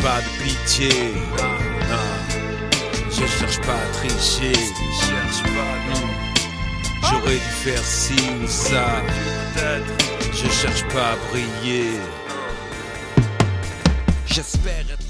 pas de pitié. Je cherche pas à tricher. J'aurais dû faire ci ou ça. Je cherche pas à briller. J'espère être